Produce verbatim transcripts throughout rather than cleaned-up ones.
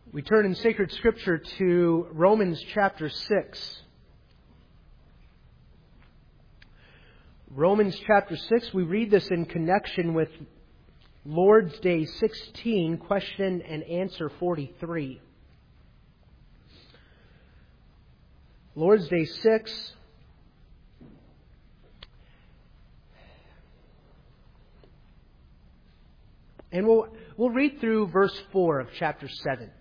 We turn in sacred scripture to Romans chapter six. Romans chapter six, we read this in connection with Lord's Day sixteen, question and answer forty-three. Lord's Day six. And we'll, we'll read through verse four of chapter seven.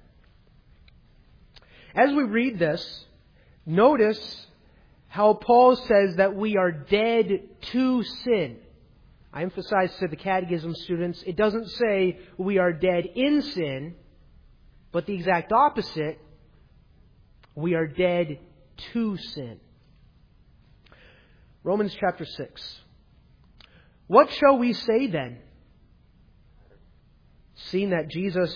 As we read this, notice how Paul says that we are dead to sin. I emphasize to the catechism students, it doesn't say we are dead in sin, but the exact opposite, we are dead to sin. Romans chapter six. What shall we say then? Seeing that Jesus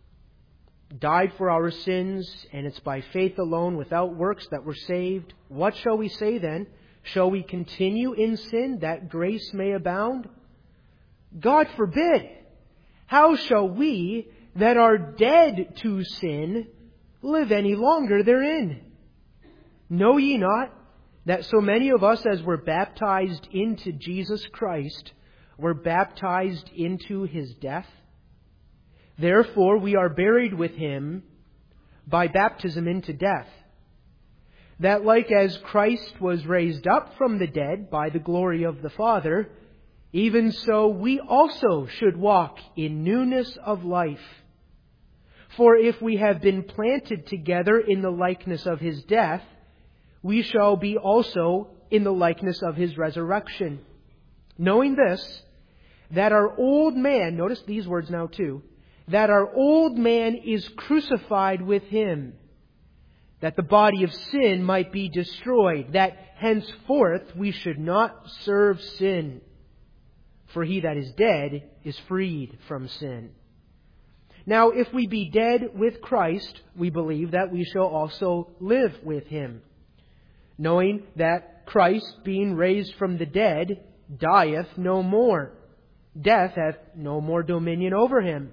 died for our sins, and it's by faith alone, without works, that we're saved. What shall we say then? Shall we continue in sin, that grace may abound? God forbid! How shall we, that are dead to sin, live any longer therein? Know ye not that so many of us as were baptized into Jesus Christ were baptized into His death? Therefore, we are buried with Him by baptism into death, that like as Christ was raised up from the dead by the glory of the Father, even so we also should walk in newness of life. For if we have been planted together in the likeness of His death, we shall be also in the likeness of His resurrection. Knowing this, that our old man, notice these words now too, that our old man is crucified with Him, that the body of sin might be destroyed, that henceforth we should not serve sin. For he that is dead is freed from sin. Now, if we be dead with Christ, we believe that we shall also live with Him, knowing that Christ, being raised from the dead, dieth no more. Death hath no more dominion over Him.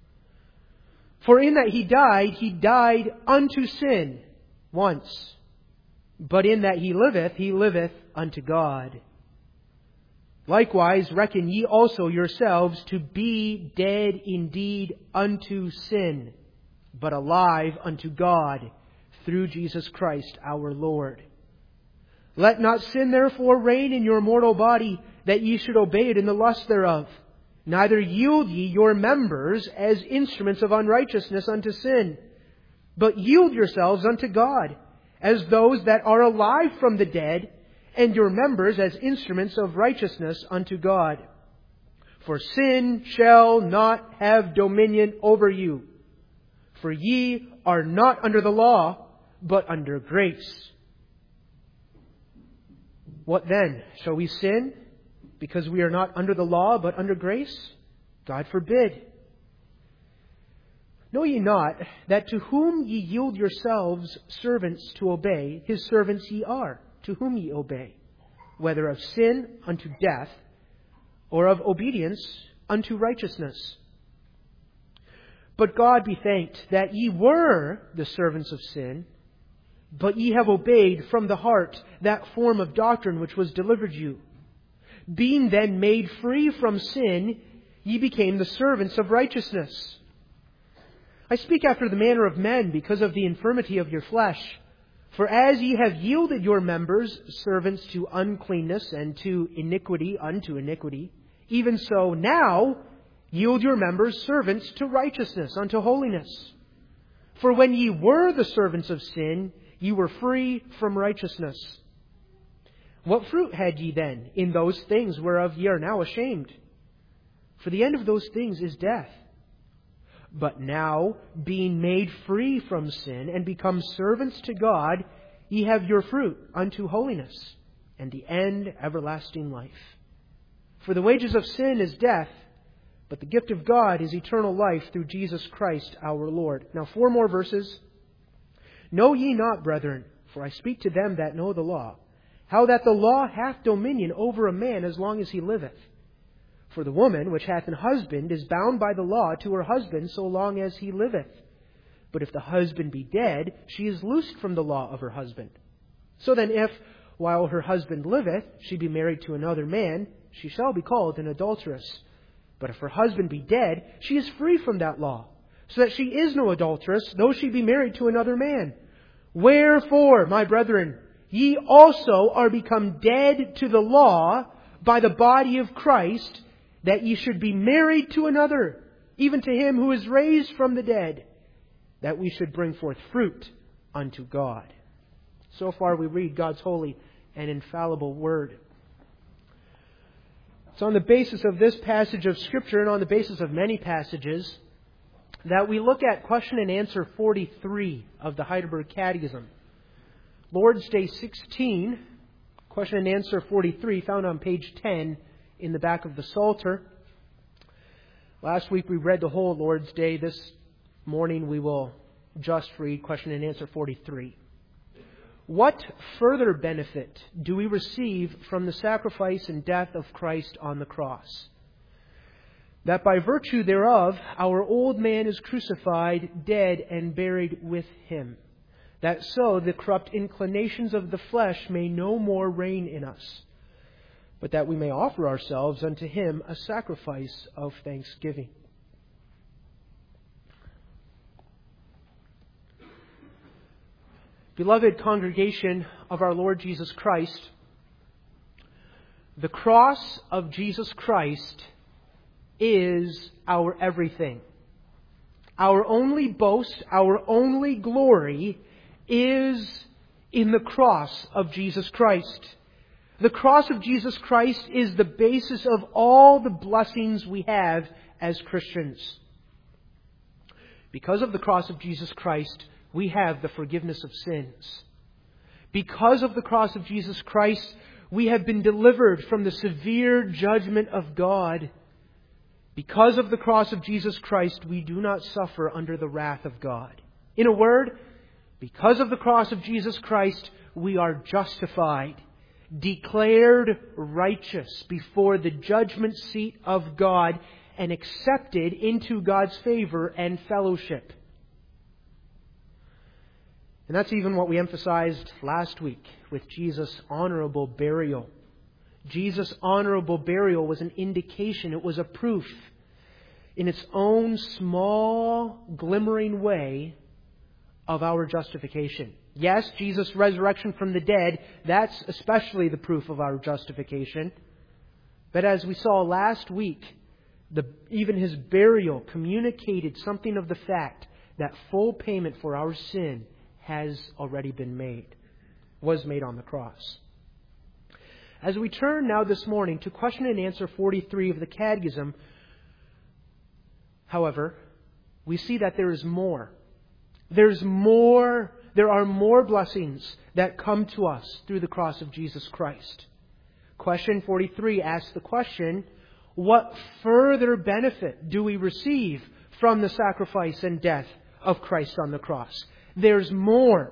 For in that He died, He died unto sin once. But in that He liveth, He liveth unto God. Likewise, reckon ye also yourselves to be dead indeed unto sin, but alive unto God through Jesus Christ our Lord. Let not sin therefore reign in your mortal body, that ye should obey it in the lust thereof. Neither yield ye your members as instruments of unrighteousness unto sin, but yield yourselves unto God, as those that are alive from the dead, and your members as instruments of righteousness unto God. For sin shall not have dominion over you. For ye are not under the law, but under grace. What then? Shall we sin because we are not under the law, but under grace? God forbid. Know ye not that to whom ye yield yourselves servants to obey, His servants ye are, to whom ye obey, whether of sin unto death, or of obedience unto righteousness? But God be thanked that ye were the servants of sin, but ye have obeyed from the heart that form of doctrine which was delivered you. Being then made free from sin, ye became the servants of righteousness. I speak after the manner of men because of the infirmity of your flesh. For as ye have yielded your members servants to uncleanness and to iniquity unto iniquity, even so now yield your members servants to righteousness unto holiness. For when ye were the servants of sin, ye were free from righteousness. What fruit had ye then in those things whereof ye are now ashamed? For the end of those things is death. But now, being made free from sin and become servants to God, ye have your fruit unto holiness, and the end everlasting life. For the wages of sin is death, but the gift of God is eternal life through Jesus Christ our Lord. Now four more verses. Know ye not, brethren, for I speak to them that know the law, how that the law hath dominion over a man as long as he liveth. For the woman which hath an husband is bound by the law to her husband so long as he liveth. But if the husband be dead, she is loosed from the law of her husband. So then if, while her husband liveth, she be married to another man, she shall be called an adulteress. But if her husband be dead, she is free from that law, so that she is no adulteress, though she be married to another man. Wherefore, my brethren, ye also are become dead to the law by the body of Christ, that ye should be married to another, even to him who is raised from the dead, that we should bring forth fruit unto God. So far we read God's holy and infallible Word. It's on the basis of this passage of Scripture, and on the basis of many passages, that we look at question and answer forty-three of the Heidelberg Catechism. Lord's Day sixteen, question and answer forty-three, found on page ten in the back of the Psalter. Last week we read the whole Lord's Day. This morning we will just read question and answer forty-three. What further benefit do we receive from the sacrifice and death of Christ on the cross? That by virtue thereof our old man is crucified, dead, and buried with him. That so the corrupt inclinations of the flesh may no more reign in us, but that we may offer ourselves unto him a sacrifice of thanksgiving. Beloved congregation of our Lord Jesus Christ, the cross of Jesus Christ is our everything. Our only boast, our only glory is in the cross of Jesus Christ. The cross of Jesus Christ is the basis of all the blessings we have as Christians. Because of the cross of Jesus Christ, we have the forgiveness of sins. Because of the cross of Jesus Christ, we have been delivered from the severe judgment of God. Because of the cross of Jesus Christ, we do not suffer under the wrath of God. In a word, because of the cross of Jesus Christ, we are justified, declared righteous before the judgment seat of God, and accepted into God's favor and fellowship. And that's even what we emphasized last week with Jesus' honorable burial. Jesus' honorable burial was an indication, it was a proof in its own small, glimmering way of our justification. Yes, Jesus' resurrection from the dead, that's especially the proof of our justification. But as we saw last week, the, even His burial communicated something of the fact that full payment for our sin has already been made, was made on the cross. As we turn now this morning to question and answer forty-three of the Catechism, however, we see that there is more. There's more, there are more blessings that come to us through the cross of Jesus Christ. Question forty-three asks the question, what further benefit do we receive from the sacrifice and death of Christ on the cross? There's more.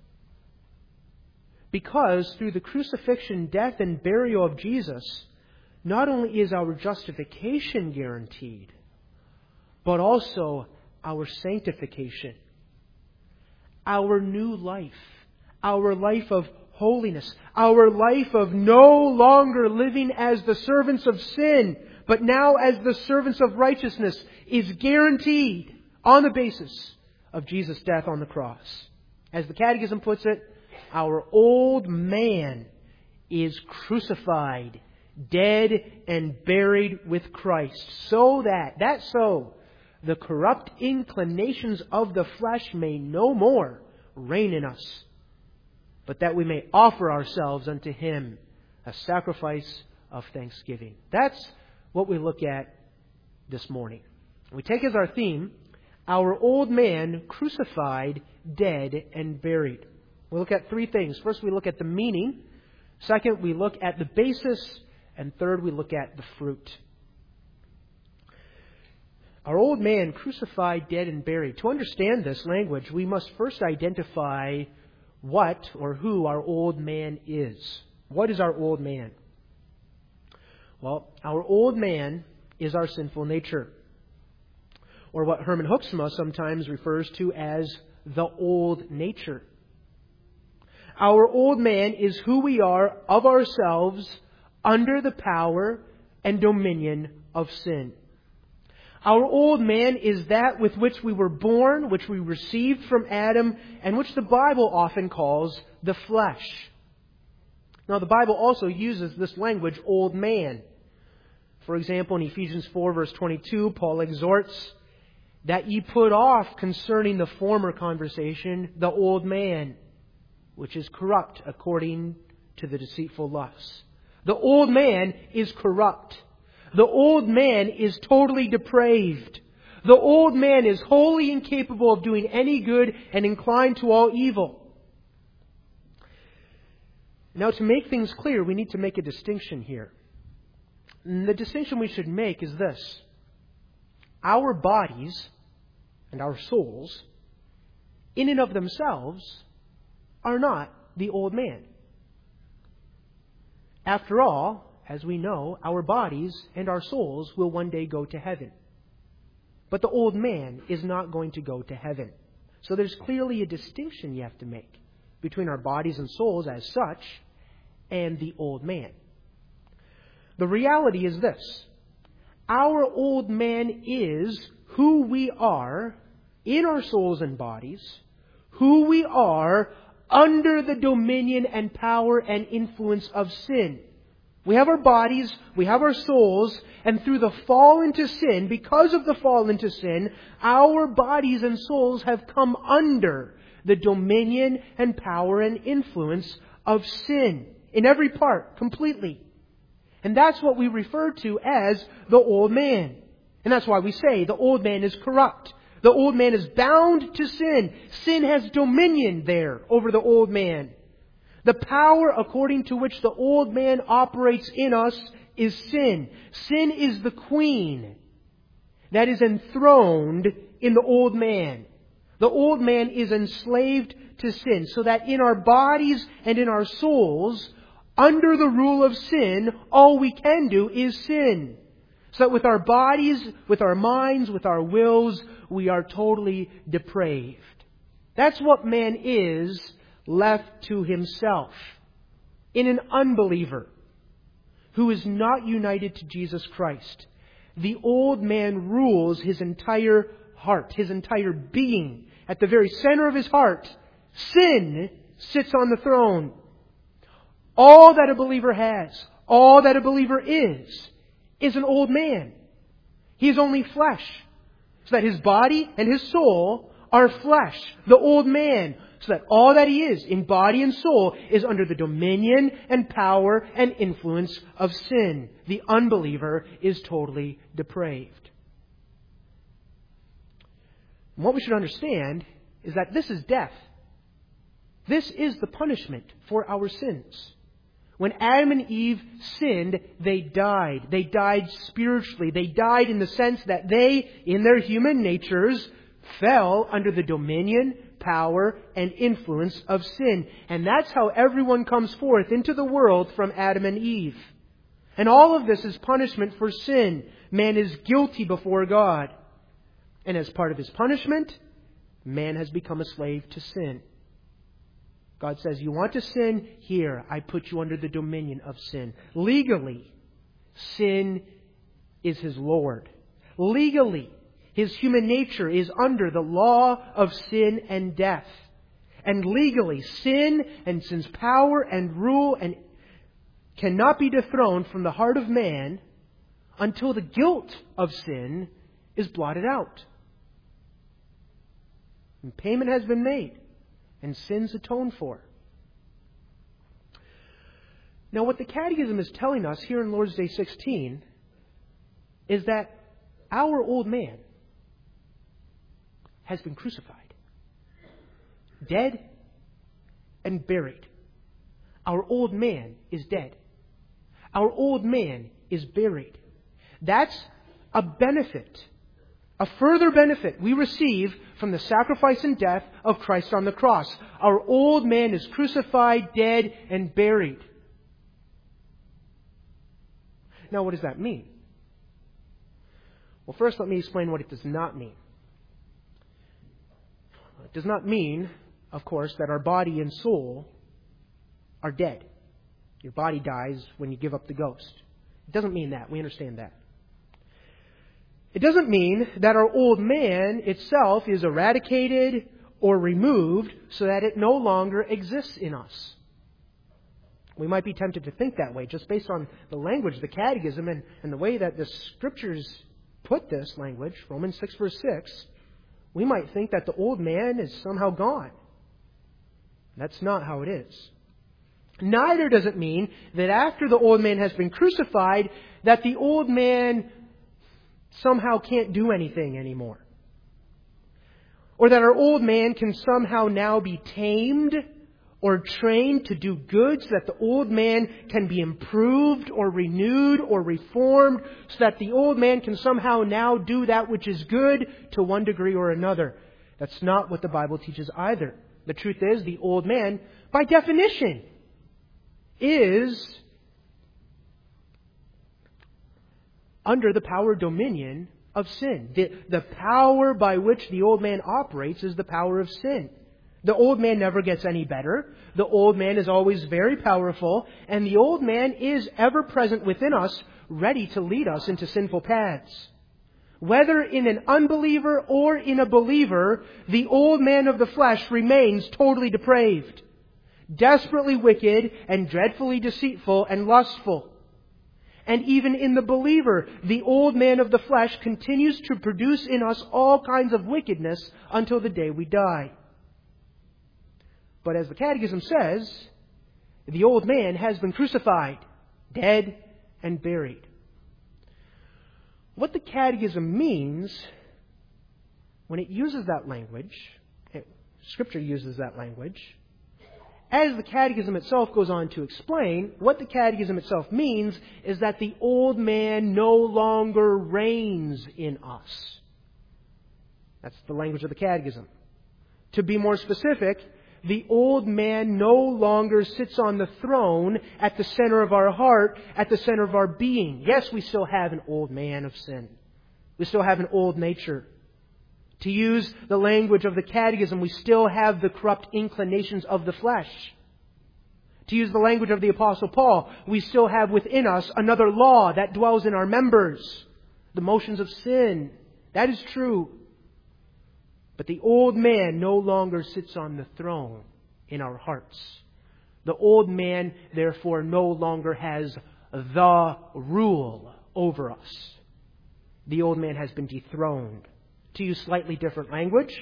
Because through the crucifixion, death, and burial of Jesus, not only is our justification guaranteed, but also our sanctification, our new life, our life of holiness, our life of no longer living as the servants of sin, but now as the servants of righteousness, is guaranteed on the basis of Jesus' death on the cross. As the Catechism puts it, our old man is crucified, dead, and buried with Christ, so that, that so, the corrupt inclinations of the flesh may no more reign in us, but that we may offer ourselves unto Him a sacrifice of thanksgiving. That's what we look at this morning. We take as our theme, our old man crucified, dead, and buried. We look at three things. First, we look at the meaning. Second, we look at the basis. And third, we look at the fruit. Our old man crucified, dead, and buried. To understand this language, we must first identify what or who our old man is. What is our old man? Well, our old man is our sinful nature. or what Herman Hoeksma sometimes refers to as the old nature. Our old man is who we are of ourselves under the power and dominion of sin. Our old man is that with which we were born, which we received from Adam, and which the Bible often calls the flesh. Now, the Bible also uses this language, old man. For example, in Ephesians four, verse twenty-two, Paul exhorts that ye put off concerning the former conversation the old man, which is corrupt according to the deceitful lusts. The old man is corrupt. The old man is totally depraved. The old man is wholly incapable of doing any good and inclined to all evil. Now, to make things clear, we need to make a distinction here. And the distinction we should make is this. Our bodies and our souls, in and of themselves, are not the old man. After all, as we know, our bodies and our souls will one day go to heaven. But the old man is not going to go to heaven. So there's clearly a distinction you have to make between our bodies and souls as such and the old man. The reality is this. Our old man is who we are in our souls and bodies, who we are under the dominion and power and influence of sin. We have our bodies, we have our souls, and through the fall into sin, because of the fall into sin, our bodies and souls have come under the dominion and power and influence of sin in every part, completely. And that's what we refer to as the old man. And that's why we say the old man is corrupt. The old man is bound to sin. Sin has dominion there over the old man. The power according to which the old man operates in us is sin. Sin is the queen that is enthroned in the old man. The old man is enslaved to sin, so that in our bodies and in our souls, under the rule of sin, all we can do is sin. So that with our bodies, with our minds, with our wills, we are totally depraved. That's what man is left to himself in an unbeliever who is not united to Jesus Christ. The old man rules his entire heart, his entire being. At the very center of his heart, sin sits on the throne. All that a believer has, all that a believer is, is an old man. He is only flesh. So that his body and his soul are flesh, the old man. So that all that he is in body and soul is under the dominion and power and influence of sin. The unbeliever is totally depraved. And what we should understand is that this is death. This is the punishment for our sins. When Adam and Eve sinned, they died. They died spiritually. They died in the sense that they, in their human natures, fell under the dominion, power, and influence of sin. And that's how everyone comes forth into the world from Adam and Eve. And all of this is punishment for sin. Man is guilty before God. And as part of his punishment, man has become a slave to sin. God says, you want to sin? Here, I put you under the dominion of sin. Legally, sin is his Lord. Legally, his human nature is under the law of sin and death. And legally, sin and sin's power and rule and cannot be dethroned from the heart of man until the guilt of sin is blotted out. And payment has been made. And sins atoned for. Now, what the Catechism is telling us here in Lord's Day sixteen is that our old man has been crucified, dead and buried. Our old man is dead. Our old man is buried. That's a benefit. A further benefit we receive from the sacrifice and death of Christ on the cross. Our old man is crucified, dead, and buried. Now, what does that mean? Well, first let me explain what it does not mean. It does not mean, of course, that our body and soul are dead. Your body dies when you give up the ghost. It doesn't mean that. We understand that. It doesn't mean that our old man itself is eradicated or removed so that it no longer exists in us. We might be tempted to think that way just based on the language, the catechism, and, and the way that the Scriptures put this language, Romans six verse six. We might think that the old man is somehow gone. That's not how it is. Neither does it mean that after the old man has been crucified, that the old man somehow can't do anything anymore. Or that our old man can somehow now be tamed or trained to do good, so that the old man can be improved or renewed or reformed, so that the old man can somehow now do that which is good to one degree or another. That's not what the Bible teaches either. The truth is, the old man, by definition, is under the power dominion of sin. The, the power by which the old man operates is the power of sin. The old man never gets any better. The old man is always very powerful. And the old man is ever present within us, ready to lead us into sinful paths. Whether in an unbeliever or in a believer, the old man of the flesh remains totally depraved, desperately wicked and dreadfully deceitful and lustful. And even in the believer, the old man of the flesh continues to produce in us all kinds of wickedness until the day we die. But as the Catechism says, the old man has been crucified, dead, and buried. What the Catechism means when it uses that language, Scripture uses that language, as the Catechism itself goes on to explain, what the Catechism itself means is that the old man no longer reigns in us. That's the language of the Catechism. To be more specific, the old man no longer sits on the throne at the center of our heart, at the center of our being. Yes, we still have an old man of sin. We still have an old nature. To use the language of the Catechism, we still have the corrupt inclinations of the flesh. To use the language of the Apostle Paul, we still have within us another law that dwells in our members, the motions of sin. That is true. But the old man no longer sits on the throne in our hearts. The old man, therefore, no longer has the rule over us. The old man has been dethroned. To use slightly different language,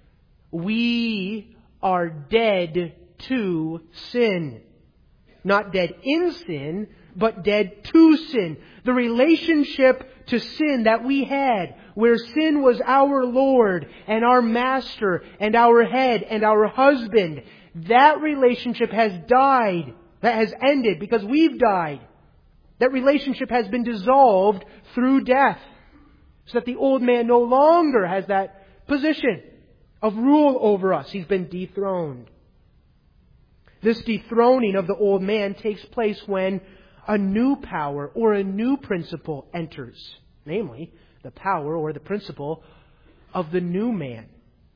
we are dead to sin. Not dead in sin, but dead to sin. The relationship to sin that we had, where sin was our Lord and our Master and our head and our husband, that relationship has died. That has ended because we've died. That relationship has been dissolved through death. So that the old man no longer has that position of rule over us. He's been dethroned. This dethroning of the old man takes place when a new power or a new principle enters. Namely, the power or the principle of the new man.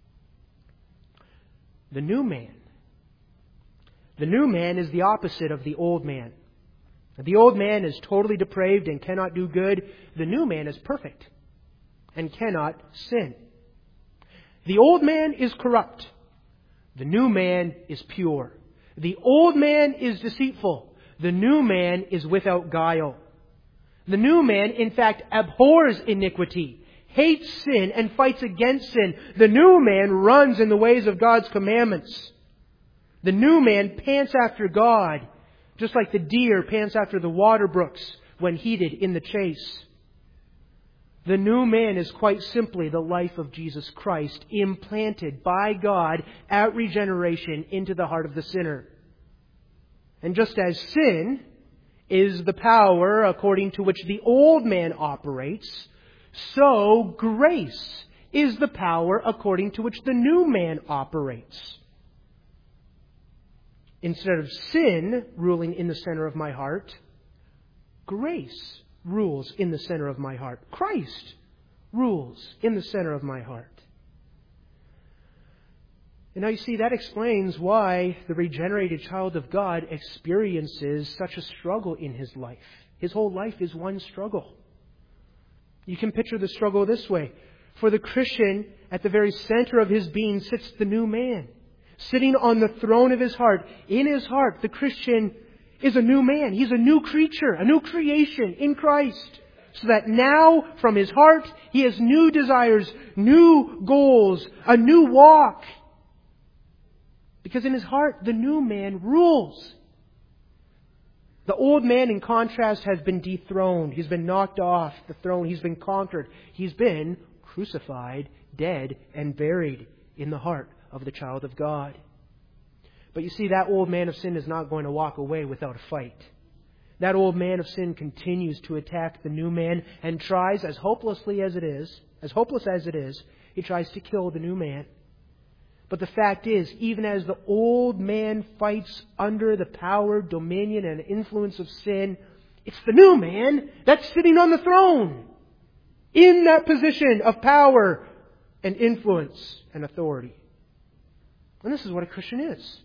The new man. The new man is the opposite of the old man. The old man is totally depraved and cannot do good. The new man is perfect and cannot sin. The old man is corrupt. The new man is pure. The old man is deceitful. The new man is without guile. The new man, in fact, abhors iniquity, hates sin, and fights against sin. The new man runs in the ways of God's commandments. The new man pants after God, just like the deer pants after the water brooks when heated in the chase. The new man is quite simply the life of Jesus Christ, implanted by God at regeneration into the heart of the sinner. And just as sin is the power according to which the old man operates, so grace is the power according to which the new man operates. Instead of sin ruling in the center of my heart, grace rules in the center of my heart. Christ rules in the center of my heart. And now you see, that explains why the regenerated child of God experiences such a struggle in his life. His whole life is one struggle. You can picture the struggle this way. For the Christian, at the very center of his being sits the new man. Sitting on the throne of his heart. In his heart, the Christian is a new man. He's a new creature, a new creation in Christ. So that now, from his heart, he has new desires, new goals, a new walk. Because in his heart, the new man rules. The old man, in contrast, has been dethroned. He's been knocked off the throne. He's been conquered. He's been crucified, dead, and buried in the heart of the child of God. But you see, that old man of sin is not going to walk away without a fight. That old man of sin continues to attack the new man and tries, as hopelessly as it is, as hopeless as it is, he tries to kill the new man. But the fact is, even as the old man fights under the power, dominion, and influence of sin, it's the new man that's sitting on the throne, in that position of power and influence and authority. And this is what a Christian is.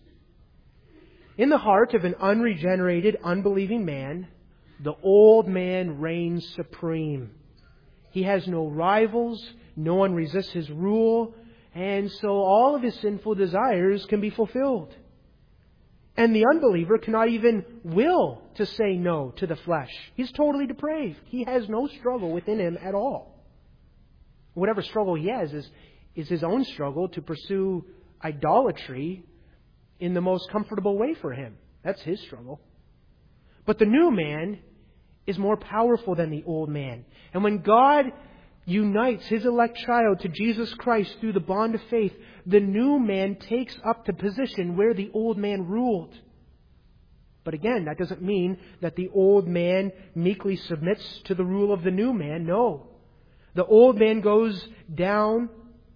In the heart of an unregenerated, unbelieving man, the old man reigns supreme. He has no rivals, no one resists his rule, and so all of his sinful desires can be fulfilled. And the unbeliever cannot even will to say no to the flesh. He's totally depraved. He has no struggle within him at all. Whatever struggle he has is, is his own struggle to pursue idolatry in the most comfortable way for him. That's his struggle. But the new man is more powerful than the old man. And when God unites His elect child to Jesus Christ through the bond of faith, the new man takes up the position where the old man ruled. But again, that doesn't mean that the old man meekly submits to the rule of the new man. No. The old man goes down,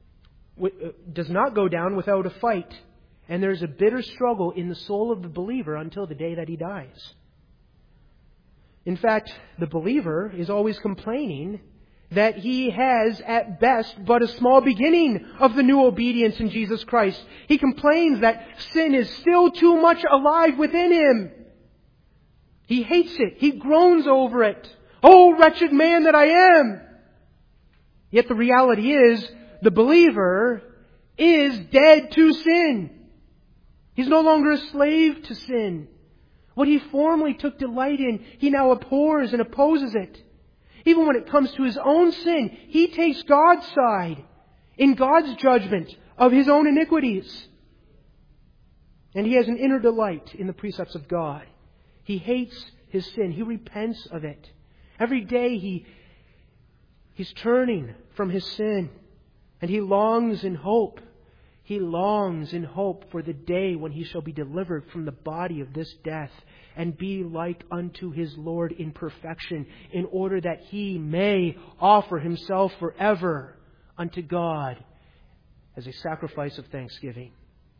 does not go down without a fight. And there's a bitter struggle in the soul of the believer until the day that he dies. In fact, the believer is always complaining that he has, at best, but a small beginning of the new obedience in Jesus Christ. He complains that sin is still too much alive within him. He hates it. He groans over it. Oh, wretched man that I am! Yet the reality is, the believer is dead to sin. He's no longer a slave to sin. What he formerly took delight in, he now abhors and opposes it. Even when it comes to his own sin, he takes God's side in God's judgment of his own iniquities. And he has an inner delight in the precepts of God. He hates his sin. He repents of it. Every day he, he's turning from his sin. And he longs in hope. He longs in hope for the day when he shall be delivered from the body of this death and be like unto his Lord in perfection, in order that he may offer himself forever unto God as a sacrifice of thanksgiving.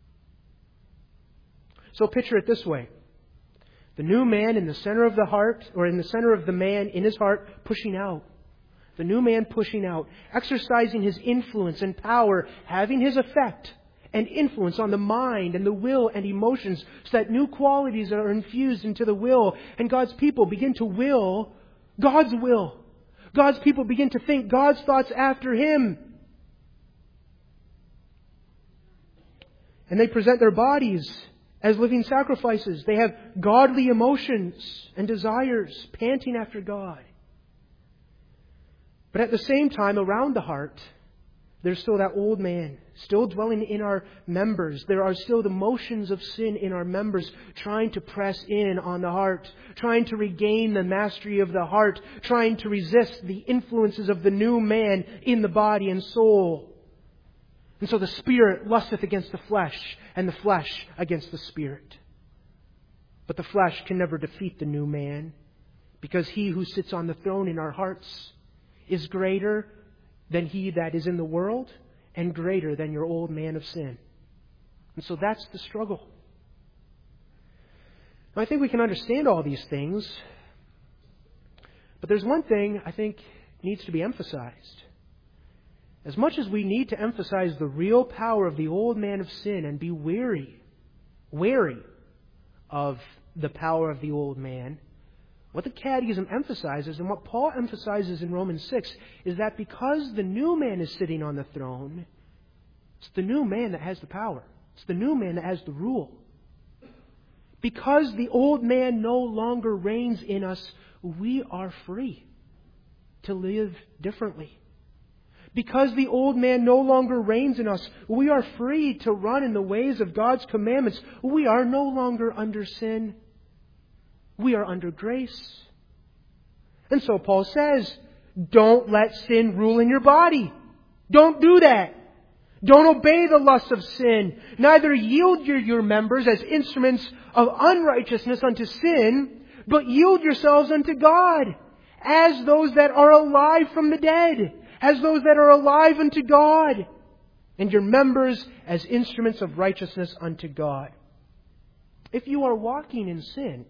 So picture it this way. The new man in the center of the heart, or in the center of the man in his heart, pushing out. The new man pushing out, exercising his influence and power, having his effect and influence on the mind and the will and emotions, so that new qualities are infused into the will, and God's people begin to will God's will. God's people begin to think God's thoughts after Him. And they present their bodies as living sacrifices. They have godly emotions and desires, panting after God. But at the same time, around the heart, there's still that old man, still dwelling in our members. There are still the motions of sin in our members, trying to press in on the heart, trying to regain the mastery of the heart, trying to resist the influences of the new man in the body and soul. And so the spirit lusteth against the flesh, and the flesh against the spirit. But the flesh can never defeat the new man, because He who sits on the throne in our hearts is greater than he that is in the world, and greater than your old man of sin. And so that's the struggle. Now, I think we can understand all these things, but there's one thing I think needs to be emphasized. As much as we need to emphasize the real power of the old man of sin and be wary, wary of the power of the old man, what the Catechism emphasizes and what Paul emphasizes in Romans six is that because the new man is sitting on the throne, it's the new man that has the power. It's the new man that has the rule. Because the old man no longer reigns in us, we are free to live differently. Because the old man no longer reigns in us, we are free to run in the ways of God's commandments. We are no longer under sin. We are under grace. And so Paul says, don't let sin rule in your body. Don't do that. Don't obey the lusts of sin. Neither yield your, your members as instruments of unrighteousness unto sin, but yield yourselves unto God as those that are alive from the dead, as those that are alive unto God, and your members as instruments of righteousness unto God. If you are walking in sin,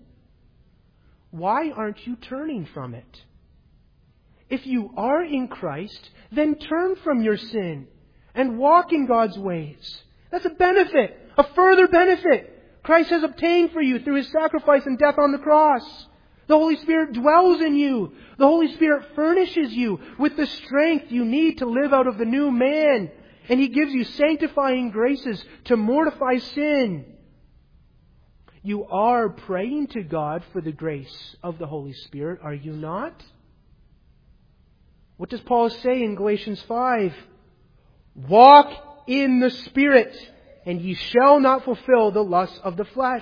why aren't you turning from it? If you are in Christ, then turn from your sin and walk in God's ways. That's a benefit, a further benefit Christ has obtained for you through His sacrifice and death on the cross. The Holy Spirit dwells in you. The Holy Spirit furnishes you with the strength you need to live out of the new man. And He gives you sanctifying graces to mortify sin. You are praying to God for the grace of the Holy Spirit, are you not? What does Paul say in Galatians five? Walk in the Spirit, and ye shall not fulfill the lusts of the flesh.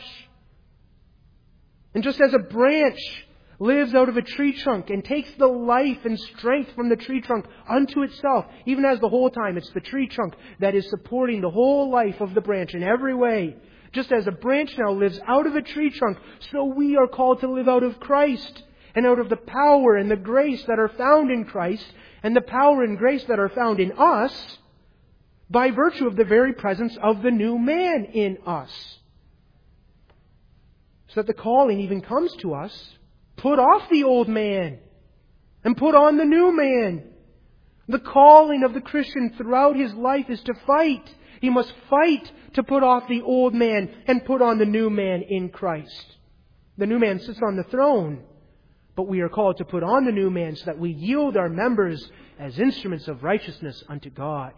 And just as a branch lives out of a tree trunk and takes the life and strength from the tree trunk unto itself, even as the whole time it's the tree trunk that is supporting the whole life of the branch in every way. Just as a branch now lives out of a tree trunk, so we are called to live out of Christ and out of the power and the grace that are found in Christ and the power and grace that are found in us by virtue of the very presence of the new man in us. So that the calling even comes to us, put off the old man and put on the new man. The calling of the Christian throughout his life is to fight. He must fight to put off the old man and put on the new man in Christ. The new man sits on the throne, but we are called to put on the new man so that we yield our members as instruments of righteousness unto God.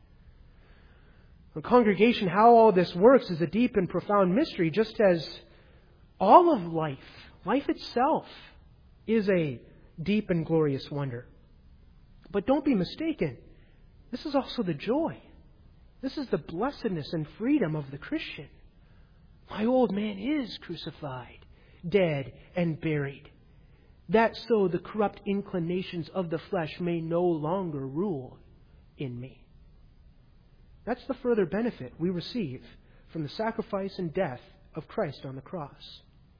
The congregation, how all this works is a deep and profound mystery, just as all of life, life itself, is a deep and glorious wonder. But don't be mistaken. This is also the joy. This is the blessedness and freedom of the Christian. My old man is crucified, dead, and buried, that so the corrupt inclinations of the flesh may no longer rule in me. That's the further benefit we receive from the sacrifice and death of Christ on the cross.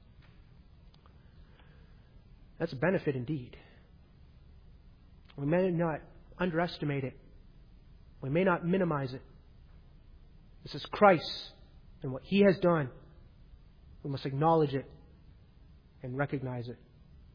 That's a benefit indeed. We may not underestimate it. We may not minimize it. This is Christ and what He has done. We must acknowledge it and recognize it.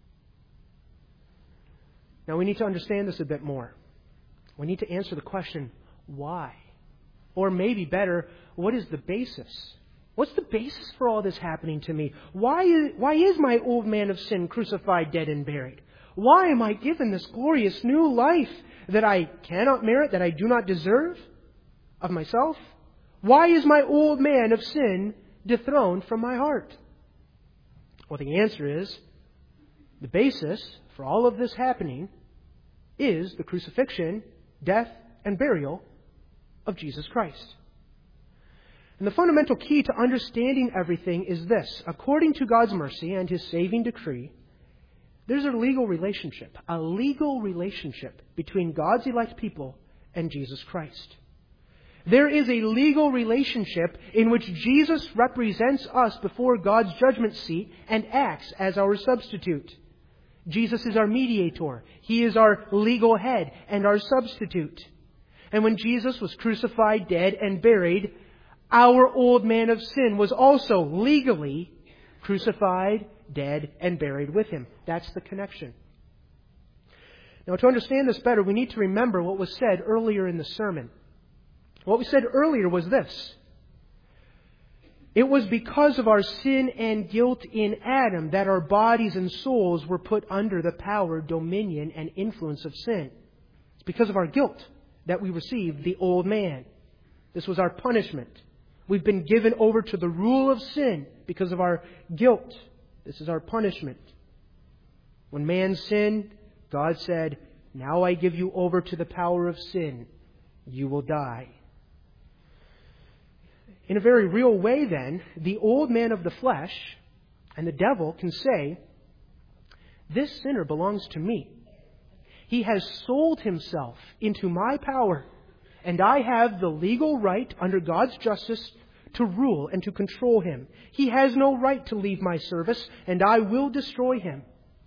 Now we need to understand this a bit more. We need to answer the question, why? Or maybe better, what is the basis? What's the basis for all this happening to me? Why is, why is my old man of sin crucified, dead, and buried? Why am I given this glorious new life that I cannot merit, that I do not deserve of myself? Why is my old man of sin dethroned from my heart? Well, the answer is, the basis for all of this happening is the crucifixion, death, and burial of Jesus Christ. And the fundamental key to understanding everything is this. According to God's mercy and His saving decree, there's a legal relationship, a legal relationship between God's elect people and Jesus Christ. There is a legal relationship in which Jesus represents us before God's judgment seat and acts as our substitute. Jesus is our mediator. He is our legal head and our substitute. And when Jesus was crucified, dead, and buried, our old man of sin was also legally crucified, dead, and buried with Him. That's the connection. Now, to understand this better, we need to remember what was said earlier in the sermon. What we said earlier was this. It was because of our sin and guilt in Adam that our bodies and souls were put under the power, dominion, and influence of sin. It's because of our guilt that we received the old man. This was our punishment. We've been given over to the rule of sin because of our guilt. This is our punishment. When man sinned, God said, "Now I give you over to the power of sin. You will die." In a very real way, then, the old man of the flesh and the devil can say, "This sinner belongs to me. He has sold himself into my power, and I have the legal right under God's justice to rule and to control him. He has no right to leave my service, and I will destroy him."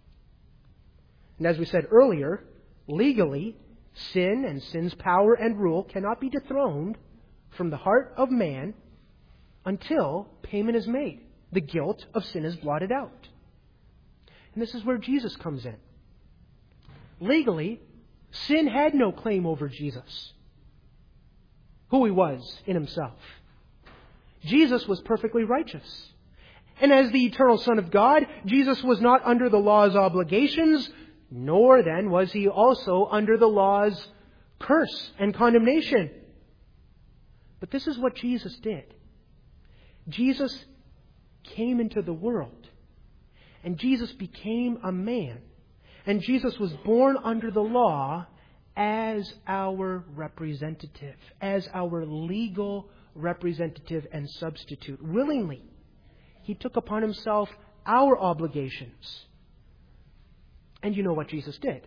And as we said earlier, legally, sin and sin's power and rule cannot be dethroned from the heart of man until payment is made. The guilt of sin is blotted out. And this is where Jesus comes in. Legally, sin had no claim over Jesus, who he was in himself. Jesus was perfectly righteous. And as the eternal Son of God, Jesus was not under the law's obligations, nor then was he also under the law's curse and condemnation. But this is what Jesus did. Jesus came into the world, and Jesus became a man, and Jesus was born under the law as our representative, as our legal representative and substitute. Willingly, he took upon himself our obligations. And you know what Jesus did.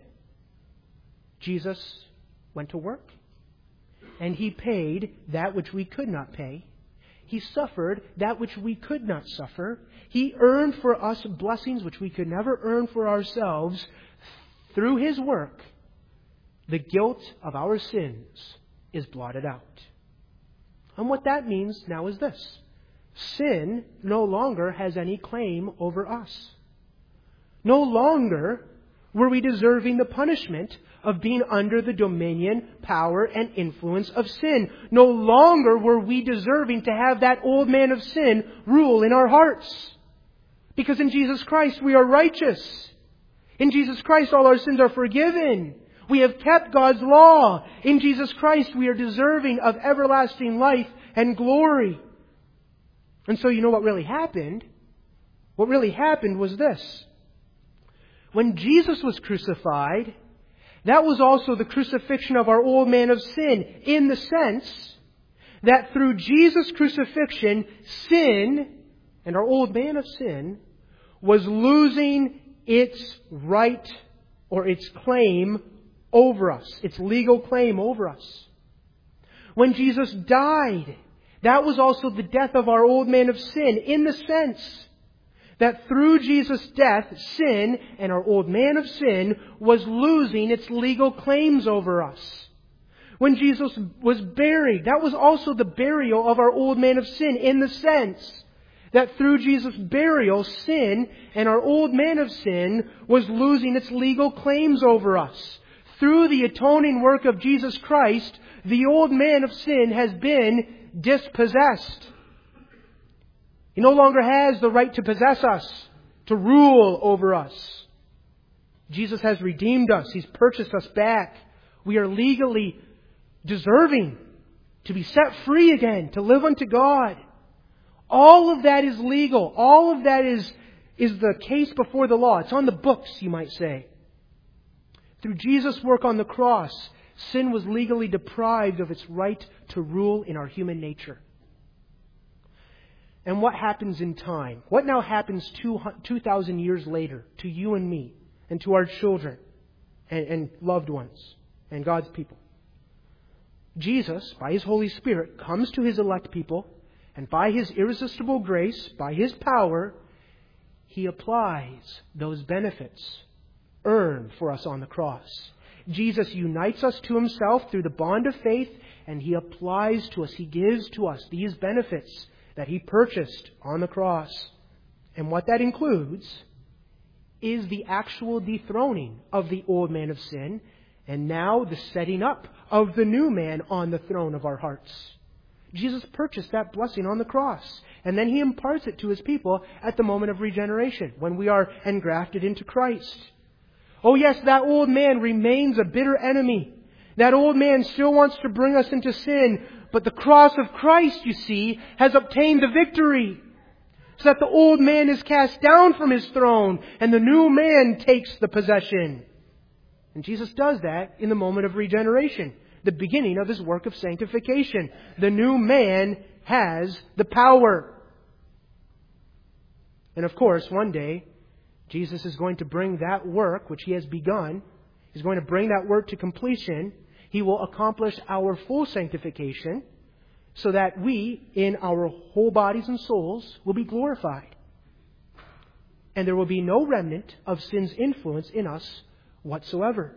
Jesus went to work, and he paid that which we could not pay. He suffered that which we could not suffer. He earned for us blessings which we could never earn for ourselves. Through his work, the guilt of our sins is blotted out. And what that means now is this. Sin no longer has any claim over us. No longer were we deserving the punishment of being under the dominion, power, and influence of sin. No longer were we deserving to have that old man of sin rule in our hearts. Because in Jesus Christ we are righteous. In Jesus Christ all our sins are forgiven. We have kept God's law. In Jesus Christ we are deserving of everlasting life and glory. And so you know what really happened? What really happened was this. When Jesus was crucified, that was also the crucifixion of our old man of sin, in the sense that through Jesus' crucifixion, sin, and our old man of sin, was losing its right or its claim over us, its legal claim over us. When Jesus died, that was also the death of our old man of sin, in the sense that through Jesus' death, sin and our old man of sin was losing its legal claims over us. When Jesus was buried, that was also the burial of our old man of sin, in the sense that through Jesus' burial, sin and our old man of sin was losing its legal claims over us. Through the atoning work of Jesus Christ, the old man of sin has been dispossessed. He no longer has the right to possess us, to rule over us. Jesus has redeemed us. He's purchased us back. We are legally deserving to be set free again, to live unto God. All of that is legal. All of that is, is the case before the law. It's on the books, you might say. Through Jesus' work on the cross, sin was legally deprived of its right to rule in our human nature. And what happens in time? What now happens two thousand years later to you and me and to our children and, and loved ones and God's people? Jesus, by His Holy Spirit, comes to His elect people, and by His irresistible grace, by His power, He applies those benefits earned for us on the cross. Jesus unites us to Himself through the bond of faith, and He applies to us, He gives to us these benefits that He purchased on the cross. And what that includes is the actual dethroning of the old man of sin, and now the setting up of the new man on the throne of our hearts. Jesus purchased that blessing on the cross, and then He imparts it to His people at the moment of regeneration, when we are engrafted into Christ. Oh yes, that old man remains a bitter enemy. That old man still wants to bring us into sin, but the cross of Christ, you see, has obtained the victory, so that the old man is cast down from his throne, and the new man takes the possession. And Jesus does that in the moment of regeneration, the beginning of His work of sanctification. The new man has the power. And of course, one day, Jesus is going to bring that work which He has begun. He's going to bring that work to completion. He will accomplish our full sanctification, so that we, in our whole bodies and souls, will be glorified. And there will be no remnant of sin's influence in us whatsoever.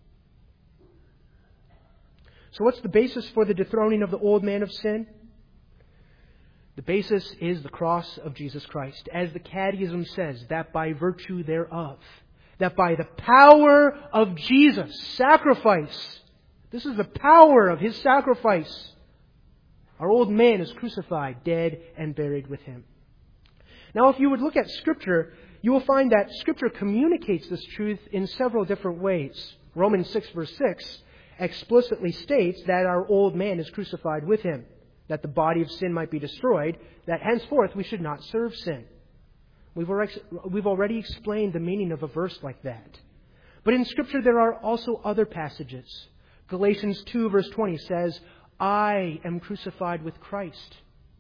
So what's the basis for the dethroning of the old man of sin? The basis is the cross of Jesus Christ. As the Catechism says, that by virtue thereof, that by the power of Jesus' sacrifice, this is the power of His sacrifice, our old man is crucified, dead, and buried with Him. Now, if you would look at Scripture, you will find that Scripture communicates this truth in several different ways. Romans six verse six explicitly states that our old man is crucified with Him, that the body of sin might be destroyed, that henceforth we should not serve sin. We've already, we've already explained the meaning of a verse like that. But in Scripture there are also other passages. Galatians two verse twenty says, I am crucified with Christ.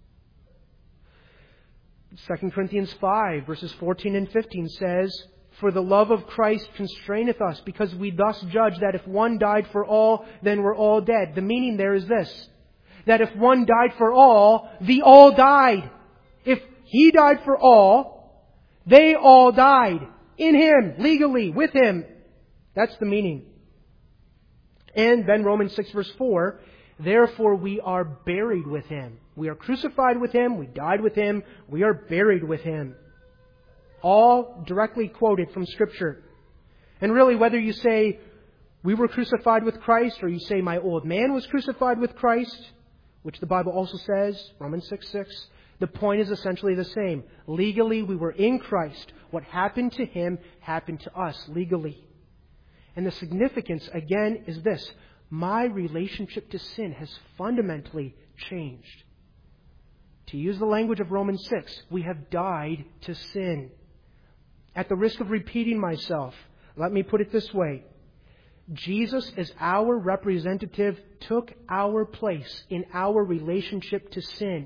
Second Corinthians five verses fourteen and fifteen says, for the love of Christ constraineth us, because we thus judge that if one died for all, then we're all dead. The meaning there is this, that if one died for all, the all died. If He died for all, they all died. In Him, legally, with Him. That's the meaning. And then Romans six verse four, therefore we are buried with Him. We are crucified with Him, we died with Him, we are buried with Him. All directly quoted from Scripture. And really, whether you say, we were crucified with Christ, or you say, my old man was crucified with Christ, which the Bible also says, Romans six six, the point is essentially the same. Legally, we were in Christ. What happened to Him happened to us legally. And the significance, again, is this. My relationship to sin has fundamentally changed. To use the language of Romans six, we have died to sin. At the risk of repeating myself, let me put it this way. Jesus, as our representative, took our place in our relationship to sin.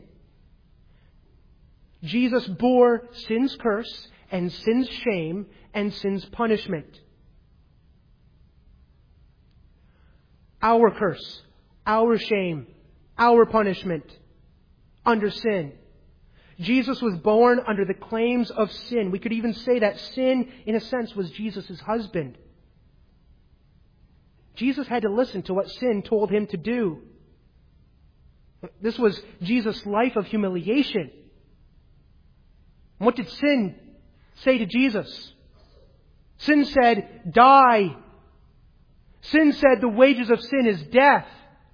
Jesus bore sin's curse and sin's shame and sin's punishment. Our curse, our shame, our punishment under sin. Jesus was born under the claims of sin. We could even say that sin, in a sense, was Jesus' husband. Jesus had to listen to what sin told Him to do. This was Jesus' life of humiliation. And what did sin say to Jesus? Sin said, die. Sin said the wages of sin is death.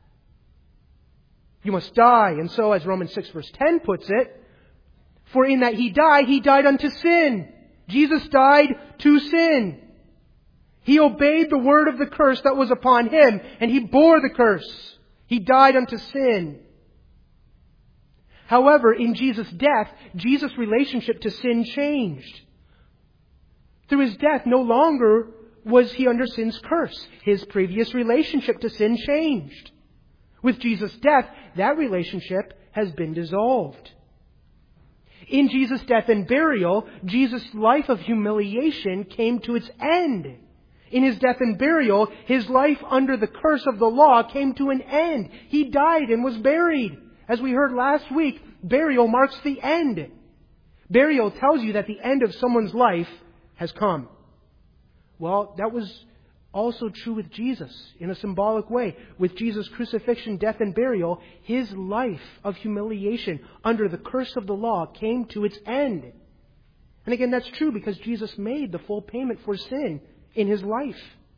You must die. And so, as Romans six verse ten puts it, for in that He died, He died unto sin. Jesus died to sin. He obeyed the word of the curse that was upon Him, and He bore the curse. He died unto sin. However, in Jesus' death, Jesus' relationship to sin changed. Through His death, no longer was He under sin's curse. His previous relationship to sin changed. With Jesus' death, that relationship has been dissolved. In Jesus' death and burial, Jesus' life of humiliation came to its end. In His death and burial, His life under the curse of the law came to an end. He died and was buried. As we heard last week, burial marks the end. Burial tells you that the end of someone's life has come. Well, that was also true with Jesus in a symbolic way. With Jesus' crucifixion, death, and burial, His life of humiliation under the curse of the law came to its end. And again, that's true because Jesus made the full payment for sin in His life.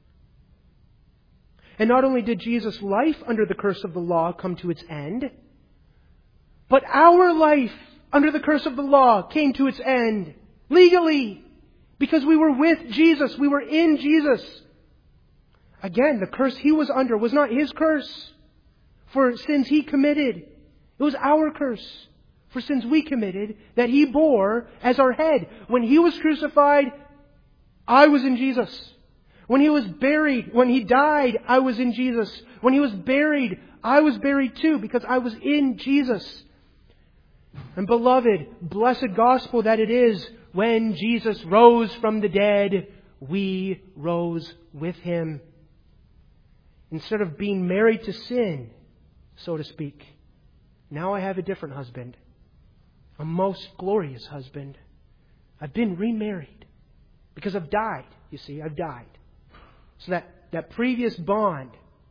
And not only did Jesus' life under the curse of the law come to its end, but our life under the curse of the law came to its end legally because we were with Jesus. We were in Jesus. Again, the curse He was under was not His curse for sins He committed. It was our curse for sins we committed that He bore as our head. When He was crucified, I was in Jesus. When He was buried, when He died, I was in Jesus. When He was buried, I was buried too because I was in Jesus. And beloved, blessed gospel that it is, when Jesus rose from the dead, we rose with Him. Instead of being married to sin, so to speak, now I have a different husband. A most glorious husband. I've been remarried because I've died. You see, I've died. So that, that previous bond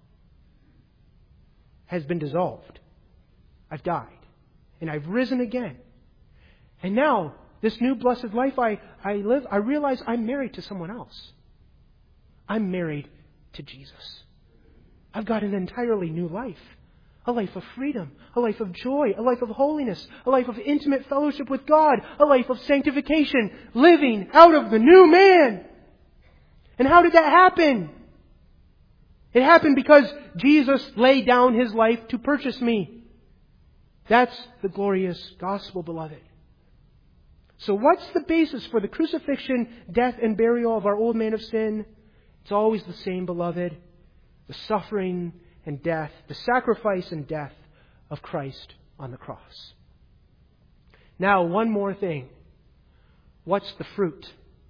has been dissolved. I've died. And I've risen again. And now, this new blessed life I, I live, I realize I'm married to someone else. I'm married to Jesus. I've got an entirely new life. A life of freedom, a life of joy, a life of holiness, a life of intimate fellowship with God, a life of sanctification, living out of the new man. And how did that happen? It happened because Jesus laid down His life to purchase me. That's the glorious gospel, beloved. So what's the basis for the crucifixion, death, and burial of our old man of sin? It's always the same, beloved. The suffering and death, the sacrifice and death of Christ on the cross. Now, one more thing. What's the fruit?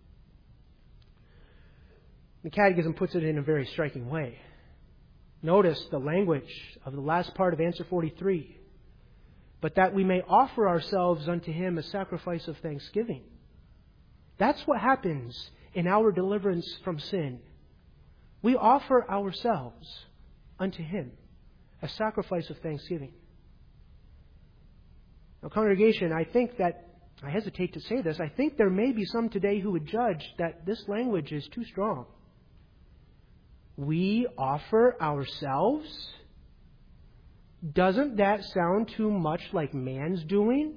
The Catechism puts it in a very striking way. Notice the language of the last part of answer forty-three. But that we may offer ourselves unto Him a sacrifice of thanksgiving. That's what happens in our deliverance from sin. We offer ourselves unto Him a sacrifice of thanksgiving. Now, congregation, I think that, I hesitate to say this, I think there may be some today who would judge that this language is too strong. We offer ourselves? Doesn't that sound too much like man's doing?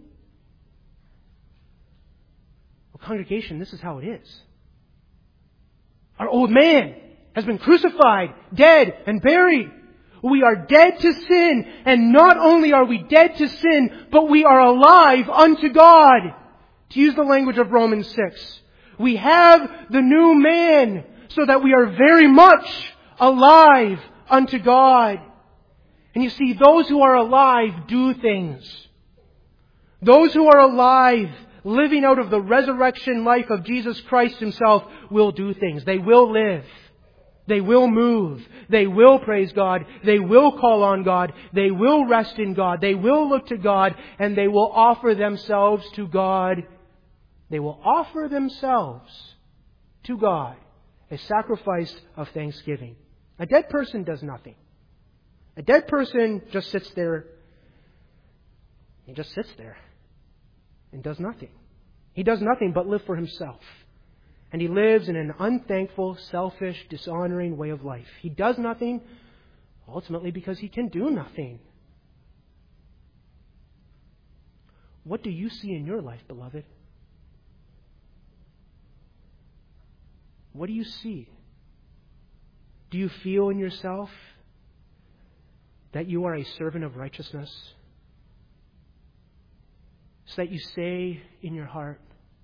Well, congregation, this is how it is. Our old man has been crucified, dead, and buried. We are dead to sin, and not only are we dead to sin, but we are alive unto God. To use the language of Romans six. We have the new man, so that we are very much alive unto God. And you see, those who are alive do things. Those who are alive, living out of the resurrection life of Jesus Christ Himself, will do things. They will live. They will move. They will praise God. They will call on God. They will rest in God. They will look to God. And they will offer themselves to God. They will offer themselves to God a sacrifice of thanksgiving. A dead person does nothing. A dead person just sits there. He just sits there and does nothing. He does nothing but live for himself. And he lives in an unthankful, selfish, dishonoring way of life. He does nothing ultimately because he can do nothing. What do you see in your life, beloved? What do you see? Do you feel in yourself that you are a servant of righteousness? So that you say in your heart,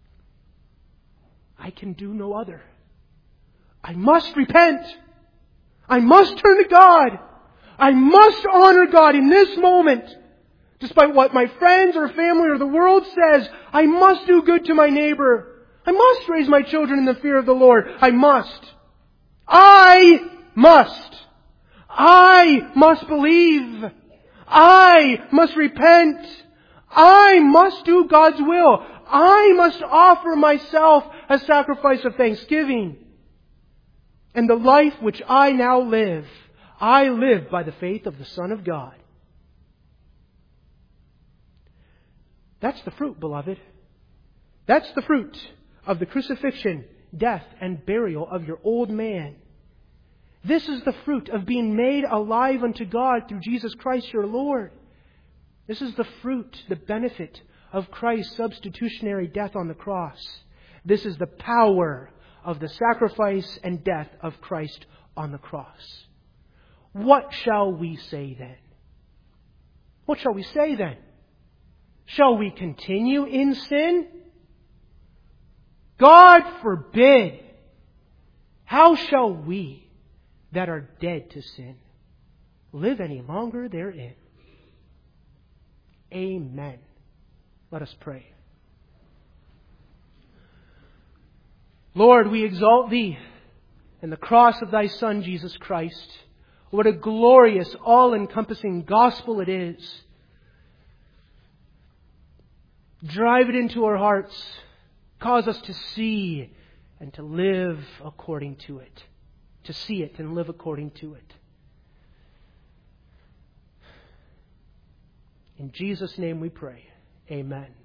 I can do no other. I must repent. I must turn to God. I must honor God in this moment. Despite what my friends or family or the world says, I must do good to my neighbor. I must raise my children in the fear of the Lord. I must. I must. I must believe. I must repent. I must do God's will. I must offer myself a sacrifice of thanksgiving. And the life which I now live, I live by the faith of the Son of God. That's the fruit, beloved. That's the fruit of the crucifixion, death, and burial of your old man. This is the fruit of being made alive unto God through Jesus Christ your Lord. This is the fruit, the benefit of Christ's substitutionary death on the cross. This is the power of the sacrifice and death of Christ on the cross. What shall we say then? What shall we say then? Shall we continue in sin? God forbid! How shall we that are dead to sin live any longer therein? Amen. Let us pray. Lord, we exalt Thee in the cross of Thy Son, Jesus Christ. What a glorious, all-encompassing gospel it is. Drive it into our hearts. Cause us to see and to live according to it. To see it and live according to it. In Jesus' name we pray. Amen.